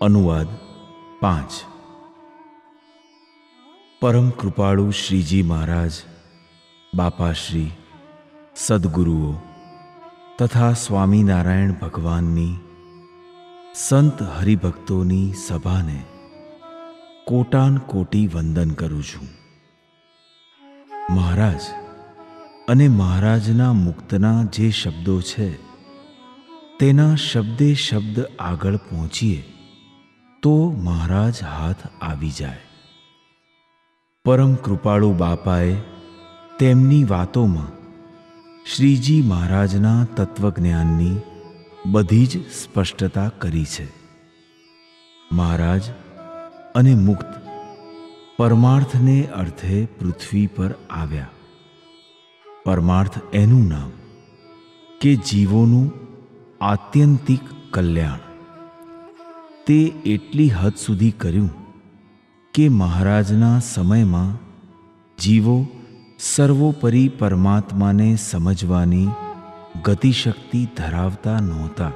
अनुवाद 5। परम कृपाळु श्रीजी महाराज, बापाश्री, सद्गुरुओ तथा स्वामीनारायण भगवाननी संत हरिभक्तोनी सभाने कोटान कोटी वंदन करूं छूं। महाराज अने महाराजना मुक्तना जे शब्दों छे तेना शब्दे शब्द आगळ पहोंचीए तो महाराज हाथ आवी जाए। परम कृपाळु बापाए तेमनी वातोमां श्रीजी महाराजना तत्वज्ञाननी बधी ज स्पष्टता करी छे। महाराज अने मुक्त परमार्थने अर्थे पृथ्वी पर आव्या। परमार्थ एनु नाम के जीवोनु आत्यंतिक कल्याण। ते एटली हद सुधी कर्युं के महाराजना समयमां जीवो सर्वोपरि परमात्माने समजवानी गतिशक्ति धरावता नहोता।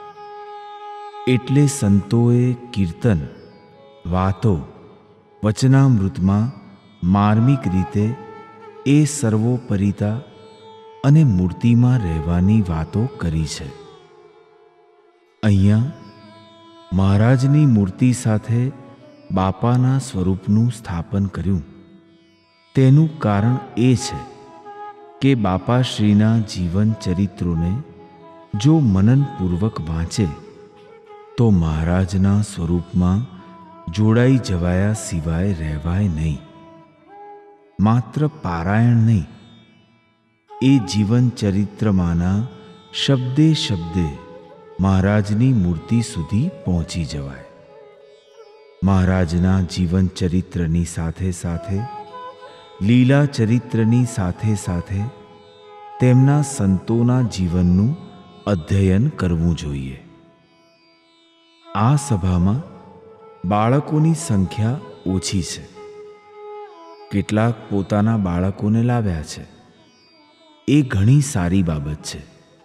एटले संतोए कीर्तन, वातो, वचनामृतमां मार्मिक रीते ए सर्वोपरिता अने मूर्तिमां रहेवानी वातो करी छे। अहींया महाराजनी मूर्ति साथे बापाना स्वरूपनुं स्थापन कर्युं। तेनुं कारण ए छे के बापाश्रीना जीवन चरित्रोने जो मननपूर्वक वांचे तो महाराजना स्वरूपमां जोड़ाई जवाया सिवाय रहेवाय नहीं। मात्र पारायण नहीं, ए जीवन चरित्रमाना शब्दे शब्दे महाराजनी मूर्ति सुधी पहोंची जवाय। महाराजना जीवन चरित्रनी साथे साथे लीला चरित्रनी साथे साथे तेमना संतोना जीवनનું अध्ययन करवुं जोईए। आ सभामां बाळकोनी संख्या ओછી છે। કેટલાક પોતાના બાળકોને લાવ્યા છે, એ ઘણી સારી બાબત છે।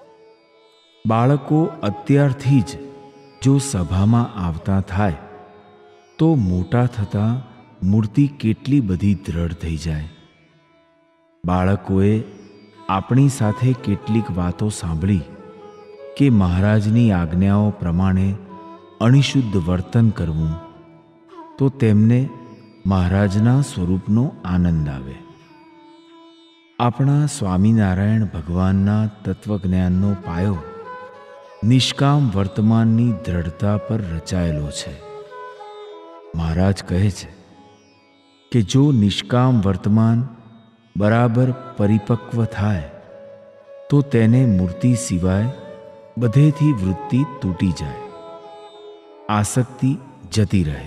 બાળકો અત્યારથી જ જો સભામાં આવતા થાય તો મોટા થતાં મૂર્તિ કેટલી બધી દ્રઢ થઈ જાય। બાળકોએ આપણી સાથે કેટલીક વાતો સાંભળી કે મહારાજની આજ્ઞાઓ પ્રમાણે અણિશુદ્ધ વર્તન કરવું તો તેમને महाराजना स्वरूपनो आनंद आवे। आपणा स्वामीनारायण भगवानना तत्वज्ञाननो पायो निष्काम वर्तमाननी दृढ़ता पर रचायेलो छे। महाराज कहे छे कि जो निष्काम वर्तमान बराबर परिपक्व थाय तो तेने मूर्ति सिवाय बधेथी वृत्ति तूटी जाए, आसक्ति जती रहे।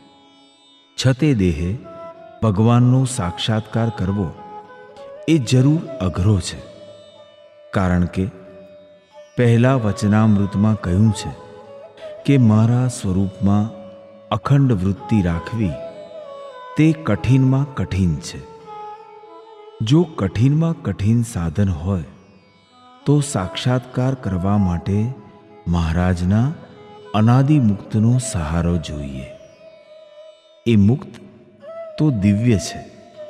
छते देहे भगवाननो साक्षात्कार करवो ए जरूर अघरो छे, कारण के पहला वचनामृतमां कह्युं छे के मारा स्वरूपमां अखंड वृत्ति राखवी ते कठिनमां कठिन छे। जो कठिनमां कठिन साधन होय तो साक्षात्कार करवा माटे महाराजना अनादि मुक्तनो सहारो जोईए। ए मुक्त तो दिव्य छे।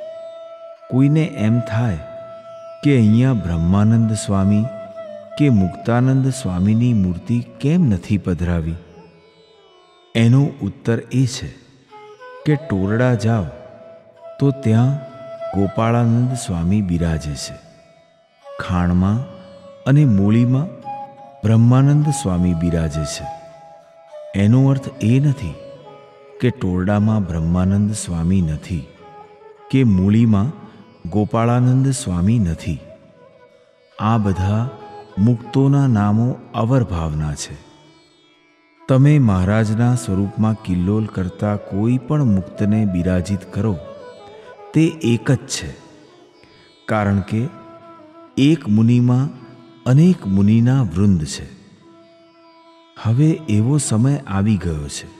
कोईने एम थाय के अहींया ब्रह्मानंद स्वामी के मुक्तानंद स्वामीनी मूर्ति केम नथी पधरावी? एनो उत्तर ए छे के टोरडा जाओ तो त्यां गोपाळानंद स्वामी बिराजे छे। खाणमां अने मूळीमां ब्रह्मानंद स्वामी बिराजे छे। एनो अर्थ ए नथी के टोरडामां ब्रह्मानंद स्वामी नथी के मूळीमां गोपाळानंद स्वामी नथी। आ बधा मुक्तोना नामो अवरभावना छे। तमे महाराजना स्वरूपमां किल्लोल करता कोई पण मुक्तने बिराजित करो ते एक ज छे, कारण के एक मुनिमां अनेक मुनिना वृंद छे। हवे एवो समय आवी गयो छे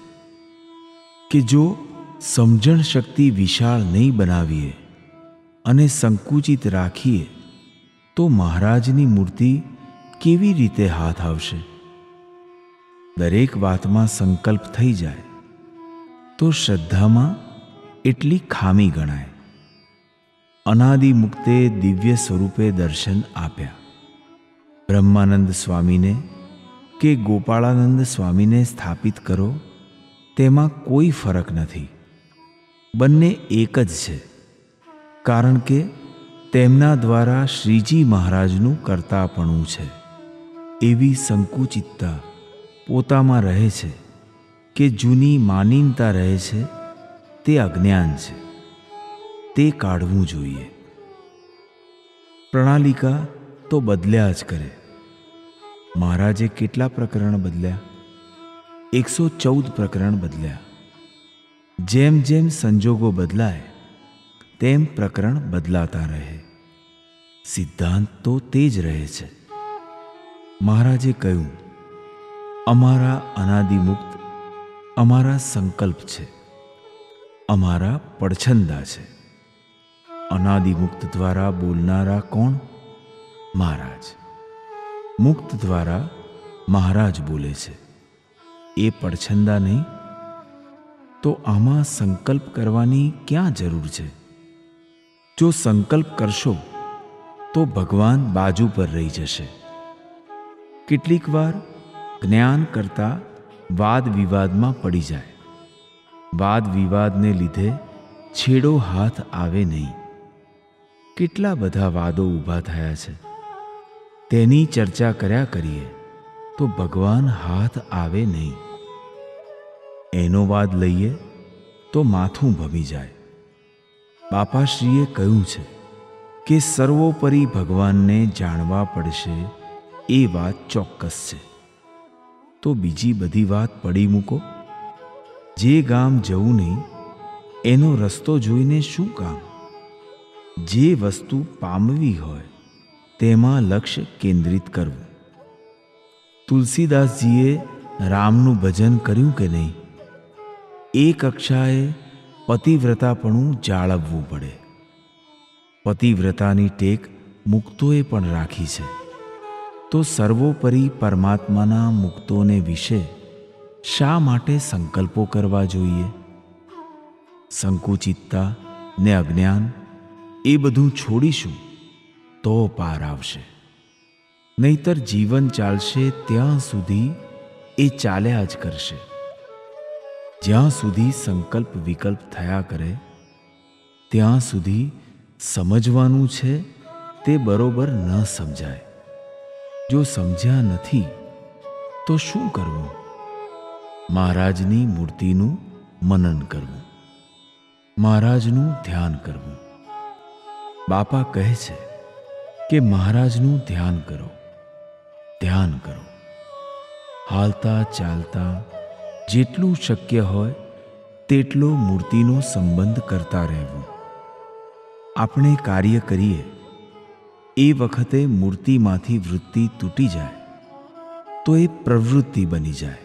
कि जो समझण शक्ति विशाल नहीं बनावीए अने संकुचित राखीए तो महाराजनी मूर्ति केवी रीते हाथ आवशे? દરેક વાતમાં સંકલ્પ થઈ જાય તો શ્રદ્ધામાં એટલી ખામી ગણાય. અનાદિ મુક્તે દિવ્ય સ્વરૂપે દર્શન આપ્યા. બ્રહ્માનંદ સ્વામીને કે ગોપાળાનંદ સ્વામીને સ્થાપિત કરો તેમાં કોઈ ફરક નથી. બંને એક જ છે, કારણ કે તેમના દ્વારા શ્રીજી મહારાજનું કર્તાપણું છે. એવી સંકુચિતતા પોતામાં રહે છે કે જૂની માનીનતા રહે છે તે અજ્ઞાન છે. તે કાઢવું જોઈએ. પ્રણાલિકા તો બદલ્યા જ કરે. મહારાજે કેટલા પ્રકરણ બદલ્યા? 114 પ્રકરણ બદલ્યા. જેમ જેમ સંજોગો બદલાય તેમ પ્રકરણ બદલાતા રહે. સિદ્ધાંત તો તે જ રહે છે. મહારાજે કહ્યું, અમારા અનાદિમુક્ત અમારા સંકલ્પ છે, અમારા પડછંદા છે. અનાદિમુક્ત દ્વારા બોલનારા કોણ? મહારાજ. મુક્ત દ્વારા મહારાજ બોલે છે. એ પડછંદા નહીં તો આમાં સંકલ્પ કરવાની ક્યાં જરૂર છે? જો સંકલ્પ કરશો તો ભગવાન બાજુ પર રહી જશે. કેટલીક વાર જ્ઞાન કરતાં વાદ વિવાદમાં પડી જાય. વાદ વિવાદને લીધે છેડો હાથ આવે નહીં. કેટલા બધા વાદો ઊભા થયા છે. તેની ચર્ચા કર્યા કરીએ તો ભગવાન હાથ આવે નહીં. એનો વાદ લઈએ તો માથું ભમી જાય. બાપાશ્રીએ કહ્યું છે કે સર્વોપરી ભગવાનને જાણવા પડશે, એ વાત ચોક્કસ છે. તો બીજી બધી વાત પડી મૂકો. જે ગામ જવું નહીં એનો રસ્તો જોઈને શું કામ? જે વસ્તુ પામવી હોય તેમાં લક્ષ્ય કેન્દ્રિત કરવું. તુલસીદાસજીએ રામનું ભજન કર્યું કે નહીં? એ કક્ષાએ પતિવ્રતાપણું જાળવવું પડે. પતિવ્રતાની ટેક મુક્તોએ પણ રાખી છે. તો સર્વોપરી પરમાત્માના મુક્તોને વિશે શા માટે સંકલ્પો કરવા જોઈએ? સંકુચિતતા ને અજ્ઞાન એ બધું છોડીશું તો પાર આવશે. નહીતર જીવન ચાલશે ત્યાં સુધી એ ચાલ્યા જ કરશે. જ્યાં સુધી સંકલ્પ વિકલ્પ થયા કરે ત્યાં સુધી સમજવાનું છે તે બરોબર ન સમજાય. જો સમજ્યા નથી તો શું કરવું? મહારાજની મૂર્તિનું મનન કરવું, મહારાજનું ધ્યાન કરવું. બાપા કહે છે કે મહારાજનું ધ્યાન કરો, ધ્યાન કરો. હાલતા ચાલતા જેટલું શક્ય હોય તેટલો મૂર્તિનો સંબંધ કરતા રહેવું. આપણે કાર્ય કરીએ એ વખતે મૂર્તિમાંથી વૃત્તિ તૂટી જાય તો એ પ્રવૃત્તિ બની જાય.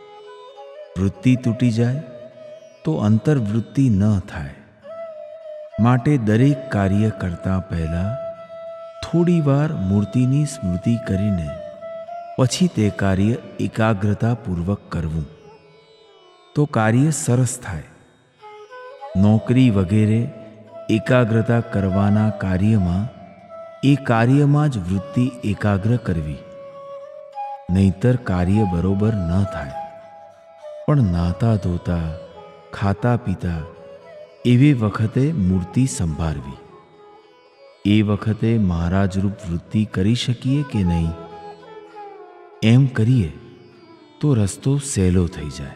વૃત્તિ તૂટી જાય તો અંતર્વૃત્તિ ન થાય. માટે દરેક કાર્ય કરતા પહેલા થોડી વાર મૂર્તિની સ્મૃતિ કરીને પછી તે કાર્ય એકાગ્રતાપૂર્વક કરવું તો કાર્ય સરસ થાય. નોકરી વગેરે એકાગ્રતા કરવાના કાર્યમાં એ કાર્યમાં જ વૃત્તિ એકાગ્ર કરવી. નહીતર કાર્ય બરોબર ન થાય. પણ નાતા ધોતા ખાતા પીતા એવી વખતે મૂર્તિ સંભાળવી. એ વખતે મહારાજરૂપ વૃત્તિ કરી શકીએ કે નહીં? એમ કરીએ તો રસ્તો સહેલો થઈ જાય.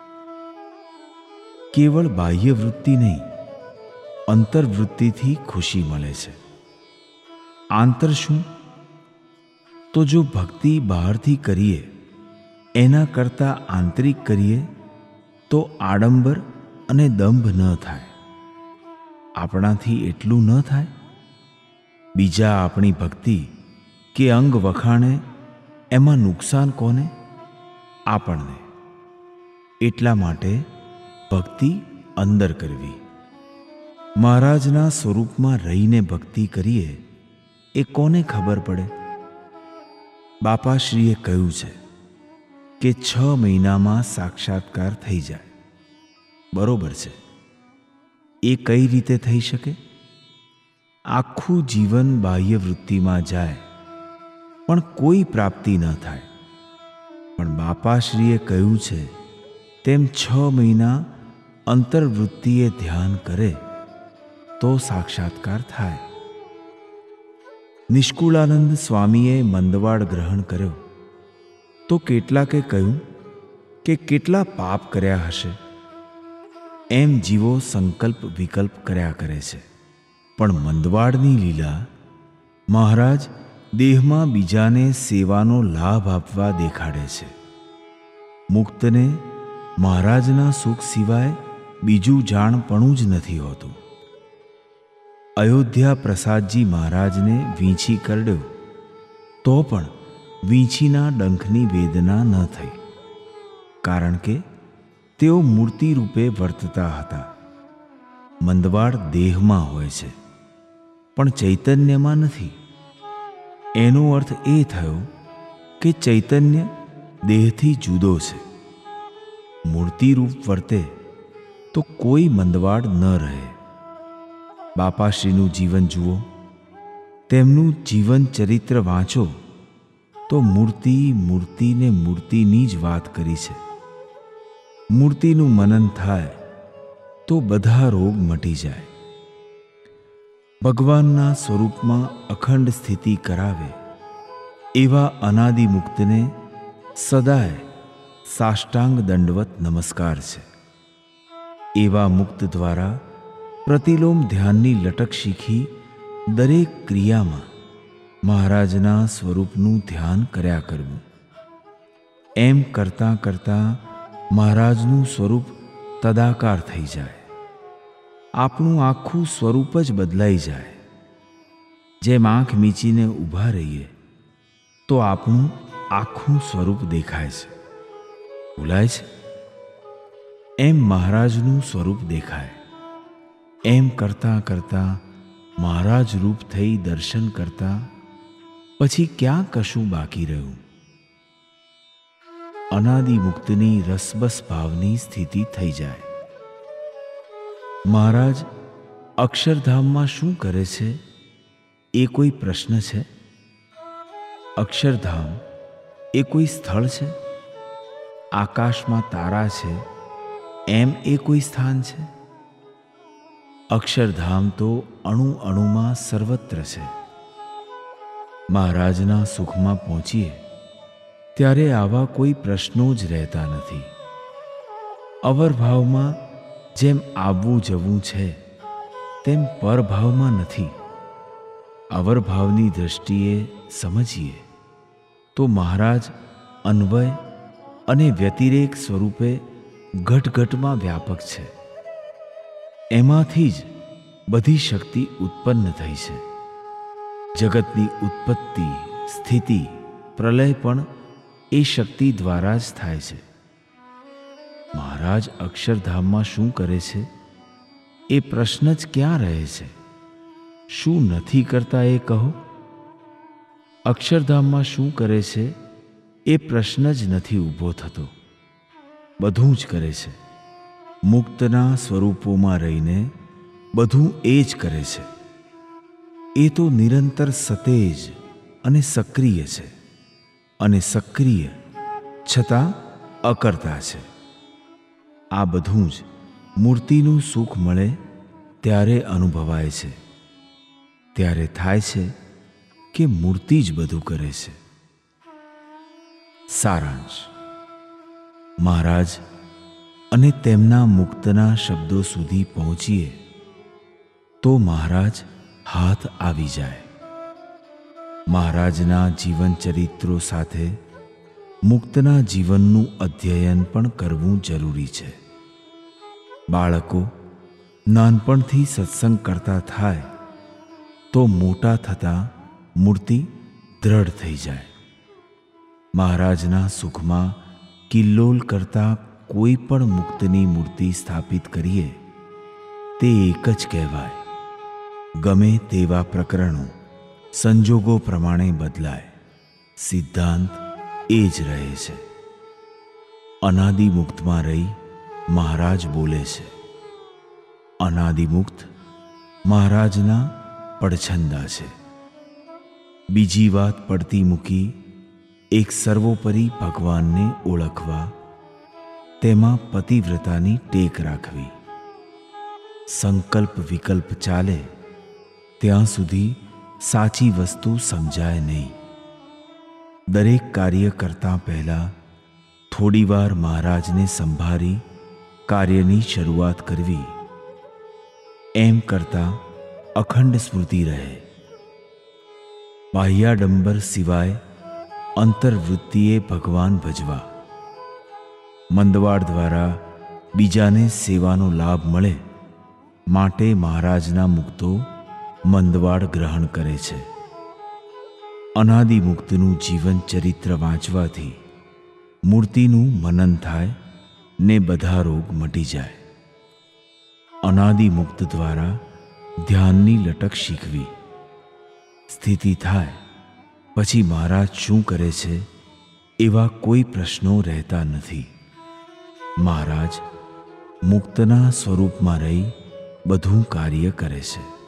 કેવળ બાહ્ય વૃત્તિ નહીં, અંતર્વૃત્તિથી ખુશી મળે છે. આંતર શું? તો જો ભક્તિ બહારથી કરીએ એના કરતાં આંતરિક કરીએ તો આડંબર અને દંભ ન થાય. આપણાથી એટલું ન થાય. બીજા આપણી ભક્તિ કે અંગ વખાણે એમાં નુકસાન કોને? આપણને. એટલા માટે ભક્તિ અંદર કરવી. મહારાજના સ્વરૂપમાં રહીને ભક્તિ કરીએ એ કોને ખબર પડે? બાપાશ્રીએ કહ્યું છે કે 6 મહિનામાં સાક્ષાત્કાર થઈ જાય. બરોબર છે. એ કઈ રીતે થઈ શકે? આખું જીવન બાહ્ય વૃત્તિમાં જાય પણ કોઈ પ્રાપ્તિ ન થાય. પણ બાપાશ્રીએ કહ્યું છે તેમ 6 મહિના અંતર્વૃત્તિએ ધ્યાન કરે તો સાક્ષાત્કાર થાય. નિષ્કુળાનંદ સ્વામીએ મંદવાડ ગ્રહણ કર્યો તો કેટલાકે કહ્યું કે કેટલા પાપ કર્યા હશે. એમ જીવો સંકલ્પ વિકલ્પ કર્યા કરે છે. પણ મંદવાડની લીલા મહારાજ દેહમાં બીજાને સેવાનો લાભ આપવા દેખાડે છે. મુક્તને મહારાજના સુખ સિવાય બીજું જાણપણું જ નથી હોતું. અયોધ્યા પ્રસાદજી મહારાજને વીંછી કરડ્યો તો પણ વીંછીના ડંખની વેદના ન થઈ, કારણ કે તેઓ મૂર્તિ રૂપે વર્તતા હતા. મંદવાડ દેહમાં હોય છે પણ ચૈતન્યમાં નથી. એનો અર્થ એ થયો કે ચૈતન્ય દેહથી જુદો છે. મૂર્તિરૂપ વર્તે તો કોઈ મંદવાડ ન રહે. બાપાશ્રીનું જીવન જુઓ, તેમનું જીવન ચરિત્ર વાંચો તો મૂર્તિ મૂર્તિને મૂર્તિની જ વાત કરી છે. મૂર્તિનું મનન થાય તો બધા રોગ મટી જાય. ભગવાનના સ્વરૂપમાં અખંડ સ્થિતિ કરાવે એવા અનાદિમુક્તને સદાય સાષ્ટાંગ દંડવત નમસ્કાર છે. એવા મુક્ત દ્વારા પ્રતિલોમ ધ્યાનની લટક શીખી દરેક ક્રિયામાં મહારાજના સ્વરૂપનું ધ્યાન કર્યા કરવું. એમ કરતાં કરતાં મહારાજનું સ્વરૂપ તદાકાર થઈ જાય. આપણું આખું સ્વરૂપ જ બદલાઈ જાય. જેમ આંખ મીચીને ઊભા રહીએ તો આપણું આખું સ્વરૂપ દેખાય છે. ભૂલાય છે? એમ મહારાજનું સ્વરૂપ દેખાય. એમ કરતાં કરતાં મહારાજ રૂપ થઈ દર્શન કરતાં પછી ક્યાં કશું બાકી રહ્યું? અનાદિમુક્તની રસબસ ભાવની સ્થિતિ થઈ જાય. મહારાજ અક્ષરધામમાં શું કરે છે એ કોઈ પ્રશ્ન છે? અક્ષરધામ એ કોઈ સ્થળ છે? આકાશમાં તારા છે એમ એ કોઈ સ્થાન છે? અક્ષરધામ તો અણુ અણુમાં સર્વત્ર છે. મહારાજના સુખમાં પહોંચીએ ત્યારે આવા કોઈ પ્રશ્નો જ રહેતા નથી. અવરભાવમાં જેમ આવવું જવું છે તેમ પરભાવમાં નથી. અવરભાવની દૃષ્ટિએ સમજીએ તો મહારાજ અન્વય અને વ્યતિરેક સ્વરૂપે ઘટઘટમાં વ્યાપક છે. એમાંથી જ બધી શક્તિ ઉત્પન્ન થઈ છે. જગતની ઉત્પત્તિ, સ્થિતિ, પ્રલય પણ એ શક્તિ દ્વારા જ થાય છે. મહારાજ અક્ષરધામમાં શું કરે છે એ પ્રશ્ન જ ક્યાં રહે છે? શું નથી કરતા એ કહો. અક્ષરધામમાં શું કરે છે એ પ્રશ્ન જ નથી ઊભો થતો. બધું જ કરે છે. મુક્તના સ્વરૂપોમાં રહીને બધું એ જ કરે છે. એ તો નિરંતર સતેજ અને સક્રિય છે, અને સક્રિય છતાં અકર્તા છે. આ બધું જ મૂર્તિનું સુખ મળે ત્યારે અનુભવાય છે. ત્યારે થાય છે કે મૂર્તિ જ બધું કરે છે. સારાંશ. મહારાજ અને તેમના મુક્તના શબ્દો સુધી પહોંચીએ તો મહારાજ હાથ આવી જાય. મહારાજના જીવન ચરિત્રો સાથે મુક્તના જીવનનું અધ્યયન પણ કરવું જરૂરી છે. બાળકો નાનપણથી સત્સંગ કરતા થાય તો મોટા થતાં મૂર્તિ દ્રઢ થઈ જાય. મહારાજના સુખમાં કિલ્લોલ કરતા કોઈ પણ મુક્તની મૂર્તિ સ્થાપિત કરીએ તે એક જ કહેવાય. ગમે તેવા પ્રકરણો સંજોગો પ્રમાણે બદલાય, સિદ્ધાંત એ જ રહે છે. અનાદિમુક્તમાં રહી મહારાજ બોલે છે. અનાદિમુક્ત મહારાજના પડછંદા છે. બીજી વાત પડતી મૂકી એક સર્વોપરી ભગવાનને ઓળખવા, તેમાં પતિવ્રતાની ટેક રાખવી. સંકલ્પ વિકલ્પ ચાલે ત્યાં સુધી સાચી વસ્તુ સમજાય નહીં. દરેક કાર્ય કરતાં પહેલાં થોડીવાર મહારાજને સંભાળી કાર્યની શરૂઆત કરવી. એમ કરતાં અખંડ સ્મૃતિ રહે. બાહ્યાડંબર સિવાય અંતર્વૃત્તિએ ભગવાન ભજવા. મંદવાડ દ્વારા બીજાને સેવાનો લાભ મળે માટે મહારાજના મુક્તો મંદવાડ ગ્રહણ કરે છે. અનાદિમુક્તનું જીવન ચરિત્ર વાંચવાથી મૂર્તિનું મનન થાય ને બધા રોગ મટી જાય. અનાદિમુક્ત દ્વારા ધ્યાનની લટક શીખવી. સ્થિતિ થાય પછી મહારાજ શું કરે છે એવા કોઈ પ્રશ્નો રહેતા નથી. મહારાજ મુક્તના સ્વરૂપમાં રહી બધું કાર્ય કરે છે.